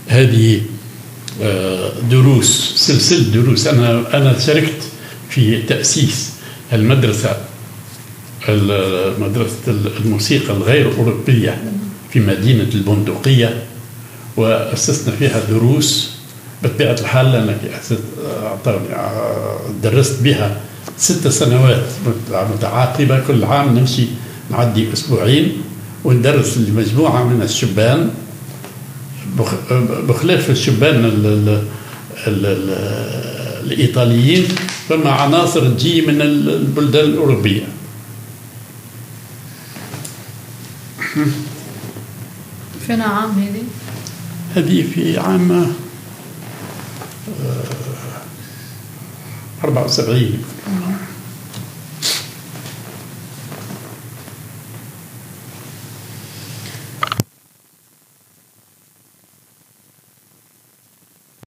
هذه دروس، سلسلة دروس. أنا شاركت في تأسيس مدرسة الموسيقى الغير أوروبية في مدينة البندقية، وأسسنا فيها دروس بطبيعة الحال، لأنك درست بها 6 سنوات متعاقبة. كل عام نمشي نعدي أسبوعين وندرس لمجموعة من الشبان، بخلاف الشبان الإيطاليين، فما عناصر تجي من البلدان الأوروبية. فين عام هذه في عام 74.